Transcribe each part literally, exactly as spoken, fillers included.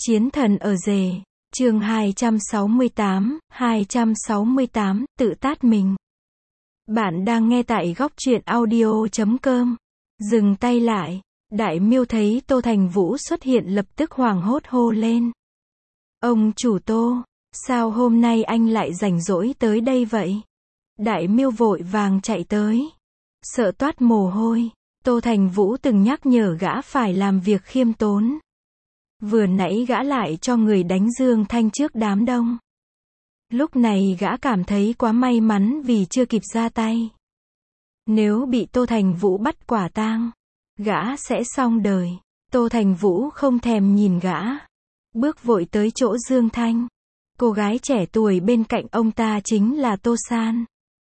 Chiến thần ở rể, chương hai trăm sáu mươi tám, hai trăm sáu mươi tám, tự tát mình. Bạn đang nghe tại góc truyện audio chấm com. Dừng tay lại, Đại Miêu thấy Tô Thành Vũ xuất hiện lập tức hoảng hốt hô lên. Ông chủ Tô, sao hôm nay anh lại rảnh rỗi tới đây vậy? Đại Miêu vội vàng chạy tới. Sợ toát mồ hôi, Tô Thành Vũ từng nhắc nhở gã phải làm việc khiêm tốn. Vừa nãy gã lại cho người đánh Dương Thanh trước đám đông. Lúc này gã cảm thấy quá may mắn vì chưa kịp ra tay. Nếu bị Tô Thành Vũ bắt quả tang, gã sẽ xong đời. Tô Thành Vũ không thèm nhìn gã, bước vội tới chỗ Dương Thanh. Cô gái trẻ tuổi bên cạnh ông ta chính là Tô San.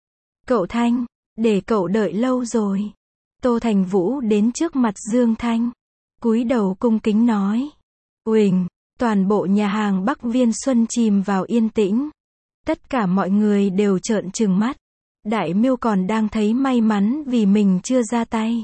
Cậu Thanh, để cậu đợi lâu rồi. Tô Thành Vũ đến trước mặt Dương Thanh, cúi đầu cung kính nói. Uỳnh, toàn bộ nhà hàng Bắc Viên Xuân chìm vào yên tĩnh. Tất cả mọi người đều trợn trừng mắt. Đại Miêu còn đang thấy may mắn vì mình chưa ra tay.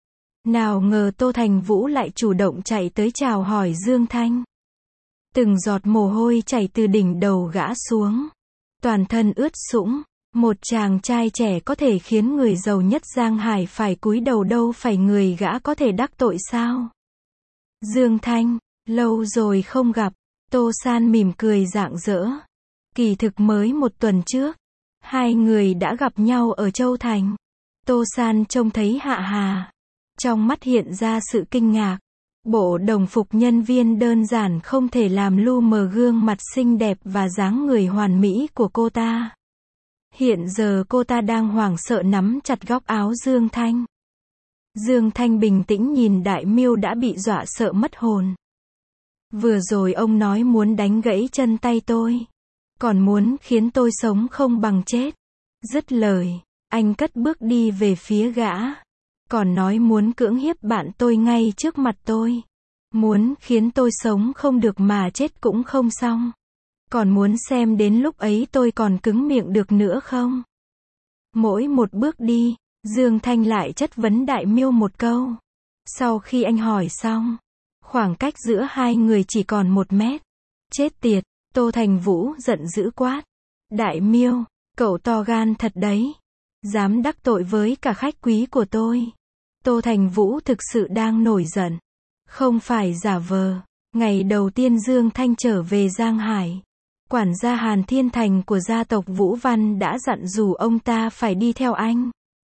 Nào ngờ Tô Thành Vũ lại chủ động chạy tới chào hỏi Dương Thanh. Từng giọt mồ hôi chảy từ đỉnh đầu gã xuống. Toàn thân ướt sũng. Một chàng trai trẻ có thể khiến người giàu nhất Giang Hải phải cúi đầu đâu phải người gã có thể đắc tội sao? Dương Thanh, lâu rồi không gặp. Tô San mỉm cười rạng rỡ. Kỳ thực mới một tuần trước, hai người đã gặp nhau ở Châu Thành. Tô San trông thấy Hạ Hà, trong mắt hiện ra sự kinh ngạc. Bộ đồng phục nhân viên đơn giản không thể làm lu mờ gương mặt xinh đẹp và dáng người hoàn mỹ của cô ta. Hiện giờ cô ta đang hoảng sợ nắm chặt góc áo Dương Thanh. Dương Thanh bình tĩnh nhìn Đại Miêu đã bị dọa sợ mất hồn. Vừa rồi ông nói muốn đánh gãy chân tay tôi, còn muốn khiến tôi sống không bằng chết. Dứt lời, anh cất bước đi về phía gã. Còn nói muốn cưỡng hiếp bạn tôi ngay trước mặt tôi. Muốn khiến tôi sống không được mà chết cũng không xong. Còn muốn xem đến lúc ấy tôi còn cứng miệng được nữa không? Mỗi một bước đi, Dương Thanh lại chất vấn Đại Miêu một câu. Sau khi anh hỏi xong, khoảng cách giữa hai người chỉ còn một mét. Chết tiệt, Tô Thành Vũ giận dữ quát. Đại Miêu, cậu to gan thật đấy. Dám đắc tội với cả khách quý của tôi. Tô Thành Vũ thực sự đang nổi giận. Không phải giả vờ. Ngày đầu tiên Dương Thanh trở về Giang Hải, quản gia Hàn Thiên Thành của gia tộc Vũ Văn đã dặn dò ông ta phải đi theo anh.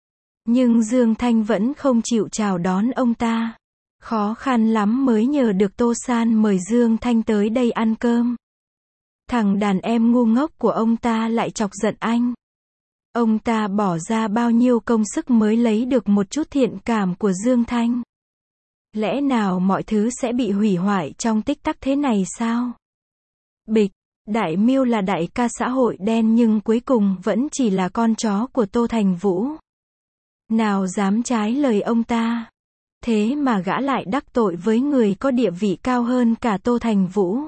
Nhưng Dương Thanh vẫn không chịu chào đón ông ta. Khó khăn lắm mới nhờ được Tô San mời Dương Thanh tới đây ăn cơm. Thằng đàn em ngu ngốc của ông ta lại chọc giận anh. Ông ta bỏ ra bao nhiêu công sức mới lấy được một chút thiện cảm của Dương Thanh. Lẽ nào mọi thứ sẽ bị hủy hoại trong tích tắc thế này sao? Bịch, Đại Miêu là đại ca xã hội đen nhưng cuối cùng vẫn chỉ là con chó của Tô Thành Vũ. Nào dám trái lời ông ta. Thế mà gã lại đắc tội với người có địa vị cao hơn cả Tô Thành Vũ.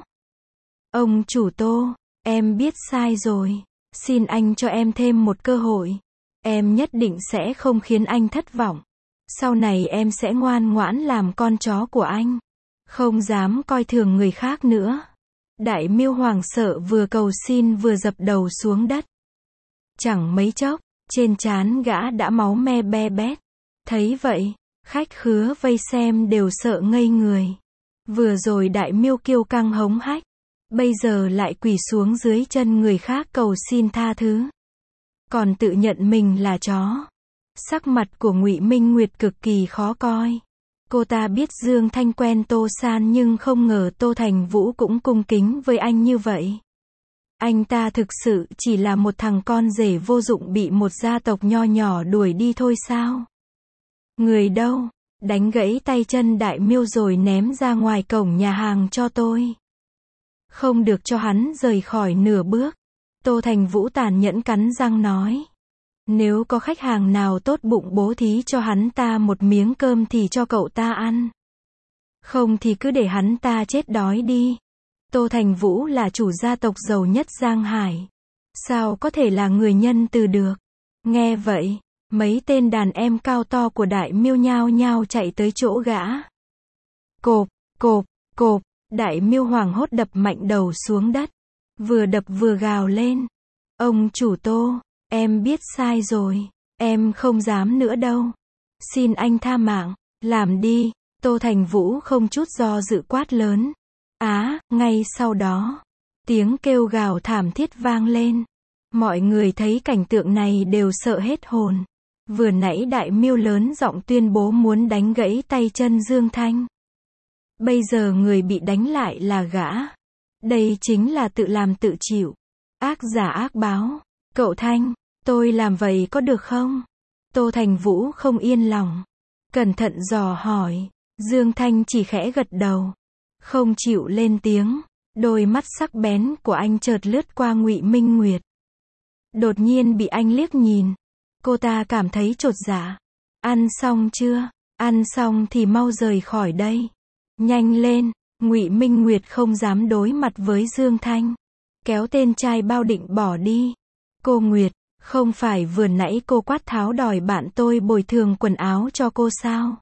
Ông chủ Tô, em biết sai rồi. Xin anh cho em thêm một cơ hội. Em nhất định sẽ không khiến anh thất vọng. Sau này em sẽ ngoan ngoãn làm con chó của anh. Không dám coi thường người khác nữa. Đại Miêu hoảng sợ vừa cầu xin vừa dập đầu xuống đất. Chẳng mấy chốc, trên trán gã đã máu me be bét. Thấy vậy, khách khứa vây xem đều sợ ngây người. Vừa rồi Đại Miêu kiêu căng hống hách, bây giờ lại quỳ xuống dưới chân người khác cầu xin tha thứ. Còn tự nhận mình là chó. Sắc mặt của Ngụy Minh Nguyệt cực kỳ khó coi. Cô ta biết Dương Thanh quen Tô San nhưng không ngờ Tô Thành Vũ cũng cung kính với anh như vậy. Anh ta thực sự chỉ là một thằng con rể vô dụng bị một gia tộc nho nhỏ đuổi đi thôi sao? Người đâu? Đánh gãy tay chân Đại Miêu rồi ném ra ngoài cổng nhà hàng cho tôi. Không được cho hắn rời khỏi nửa bước. Tô Thành Vũ tàn nhẫn cắn răng nói. Nếu có khách hàng nào tốt bụng bố thí cho hắn ta một miếng cơm thì cho cậu ta ăn. Không thì cứ để hắn ta chết đói đi. Tô Thành Vũ là chủ gia tộc giàu nhất Giang Hải. Sao có thể là người nhân từ được? Nghe vậy, mấy tên đàn em cao to của Đại Miêu nhao nhao chạy tới chỗ gã. Cộp, cộp, cộp, Đại Miêu hoảng hốt đập mạnh đầu xuống đất. Vừa đập vừa gào lên. Ông chủ Tô, em biết sai rồi. Em không dám nữa đâu. Xin anh tha mạng. Làm đi. Tô Thành Vũ không chút do dự quát lớn. Á, ngay sau đó, tiếng kêu gào thảm thiết vang lên. Mọi người thấy cảnh tượng này đều sợ hết hồn. Vừa nãy Đại Miêu lớn giọng tuyên bố muốn đánh gãy tay chân Dương Thanh. Bây giờ người bị đánh lại là gã. Đây chính là tự làm tự chịu. Ác giả ác báo. Cậu Thanh, tôi làm vậy có được không? Tô Thành Vũ không yên lòng. Cẩn thận dò hỏi. Dương Thanh chỉ khẽ gật đầu. Không chịu lên tiếng. Đôi mắt sắc bén của anh chợt lướt qua Ngụy Minh Nguyệt. Đột nhiên bị anh liếc nhìn. Cô ta cảm thấy chột dạ. Ăn xong chưa? Ăn xong thì mau rời khỏi đây. Nhanh lên. Ngụy Minh Nguyệt không dám đối mặt với Dương Thanh. Kéo tên trai bao định bỏ đi. Cô Nguyệt, không phải vừa nãy cô quát tháo đòi bạn tôi bồi thường quần áo cho cô sao?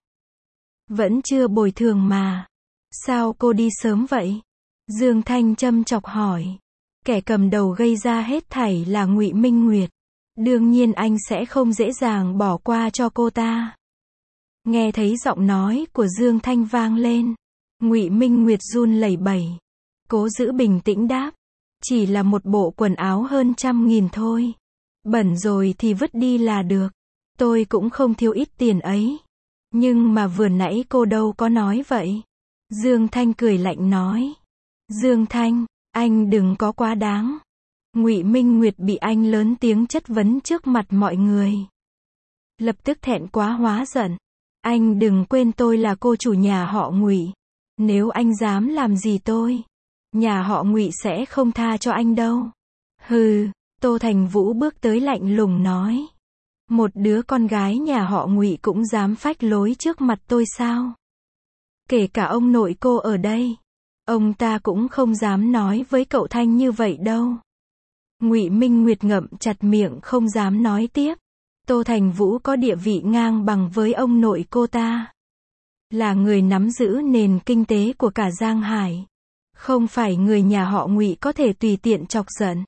Vẫn chưa bồi thường mà. Sao cô đi sớm vậy? Dương Thanh châm chọc hỏi. Kẻ cầm đầu gây ra hết thảy là Ngụy Minh Nguyệt. Đương nhiên anh sẽ không dễ dàng bỏ qua cho cô ta. Nghe thấy giọng nói của Dương Thanh vang lên. Ngụy Minh Nguyệt run lẩy bẩy. Cố giữ bình tĩnh đáp. Chỉ là một bộ quần áo hơn trăm nghìn thôi. Bẩn rồi thì vứt đi là được. Tôi cũng không thiếu ít tiền ấy. Nhưng mà vừa nãy cô đâu có nói vậy. Dương Thanh cười lạnh nói. Dương Thanh, anh đừng có quá đáng. Ngụy Minh Nguyệt bị anh lớn tiếng chất vấn trước mặt mọi người. Lập tức thẹn quá hóa giận. Anh đừng quên tôi là cô chủ nhà họ Ngụy. Nếu anh dám làm gì tôi, nhà họ Ngụy sẽ không tha cho anh đâu. Hừ, Tô Thành Vũ bước tới lạnh lùng nói. Một đứa con gái nhà họ Ngụy cũng dám phách lối trước mặt tôi sao? Kể cả ông nội cô ở đây, ông ta cũng không dám nói với cậu Thanh như vậy đâu. Ngụy Minh Nguyệt ngậm chặt miệng không dám nói tiếp. Tô Thành Vũ có địa vị ngang bằng với ông nội cô ta. Là người nắm giữ nền kinh tế của cả Giang Hải. Không phải người nhà họ Ngụy có thể tùy tiện chọc giận.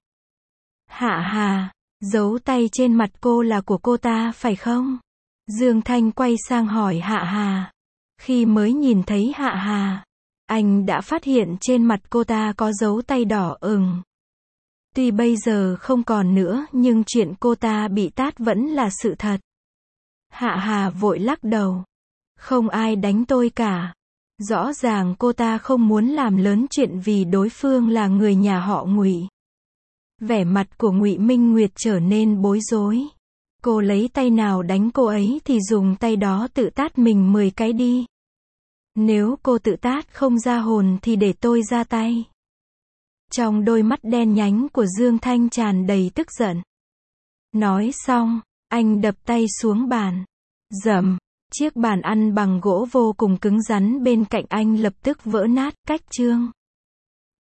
Hạ Hà, dấu tay trên mặt cô là của cô ta phải không? Dương Thanh quay sang hỏi Hạ Hà. Khi mới nhìn thấy Hạ Hà, anh đã phát hiện trên mặt cô ta có dấu tay đỏ ửng. Tuy bây giờ không còn nữa nhưng chuyện cô ta bị tát vẫn là sự thật. Hạ Hà vội lắc đầu. Không ai đánh tôi cả. Rõ ràng cô ta không muốn làm lớn chuyện vì đối phương là người nhà họ Ngụy. Vẻ mặt của Ngụy Minh Nguyệt trở nên bối rối. Cô lấy tay nào đánh cô ấy thì dùng tay đó tự tát mình mười cái đi. Nếu cô tự tát không ra hồn thì để tôi ra tay. Trong đôi mắt đen nhánh của Dương Thanh tràn đầy tức giận. Nói xong, anh đập tay xuống bàn. Rầm, chiếc bàn ăn bằng gỗ vô cùng cứng rắn bên cạnh anh lập tức vỡ nát, cách chương.